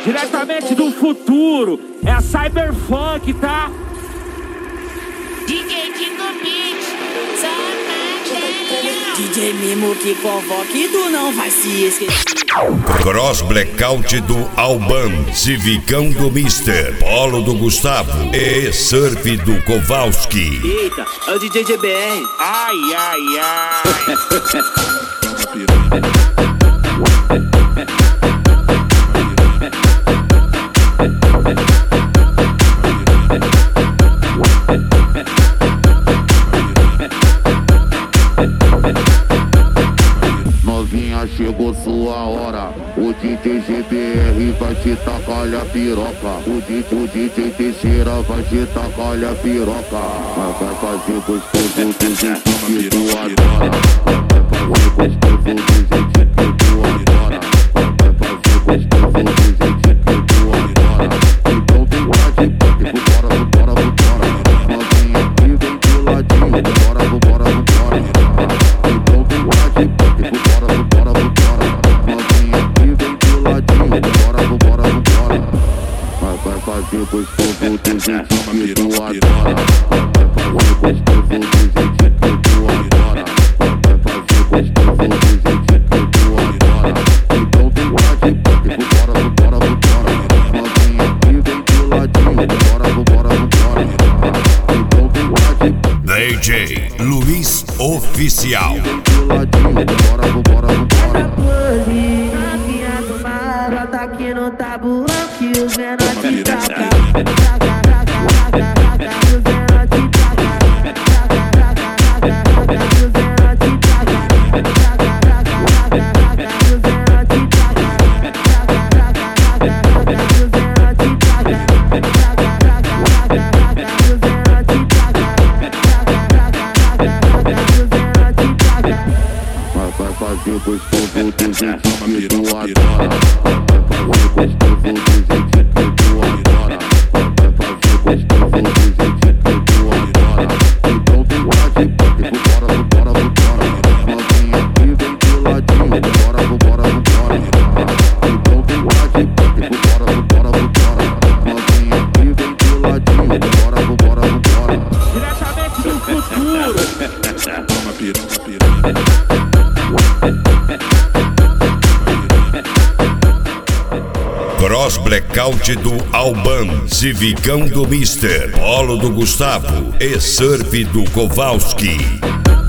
diretamente do futuro. É a Cyberfunk, tá? DJ Kiko Beats, Samadelinha. DJ Mimo que convoca e tu não vai se esquecer. Cross Blackout do Alban, Civicão do Mister, Polo do Gustavo e Surf do Kowalski. Eita, é o DJ GBR. Ai, ai, ai. Novinha, chegou sua hora. O DJ GBR vai te tacar a piroca. O DJ Teixeira vai te tacar a piroca. Mas vai fazer gostoso do jeito que tu adora. Vai fazer gostoso do jeito que tu adora. Vai fazer gostoso do jeito que tu adora. Então tu pode, vambora. Novinha que vem de ladinho, vambora. Então tu pode, vambora. Novinha que vem de ladinho, vambora. Vai fazer gostoso do jeito que tu adora. Vai fazer gostoso do jeito que tu adora. Vai fazer gostoso do jeito que tu adora. Então tu pode, vambora. Novinha que vem de ladinho, vambora. Então tu pode. DJ Luiz Oficial. Novinha do mar, bota aqui no tabuão que os menores te taca. Vai fazer gostoso do jeito que tu adora. Vai fazer gostoso do jeito que tu adora. Vai fazer gostoso do jeito que tu adora. Então tu pode, vambora. Novinha que vem de ladinho, vambora. Então tu pode, vambora. Novinha que vem de ladinho, vambora. Diretamente do futuro. Toma piroca. Cross Blackout do Alban, Civicão do Mister, Polo do Gustavo e Surf do Kowalski.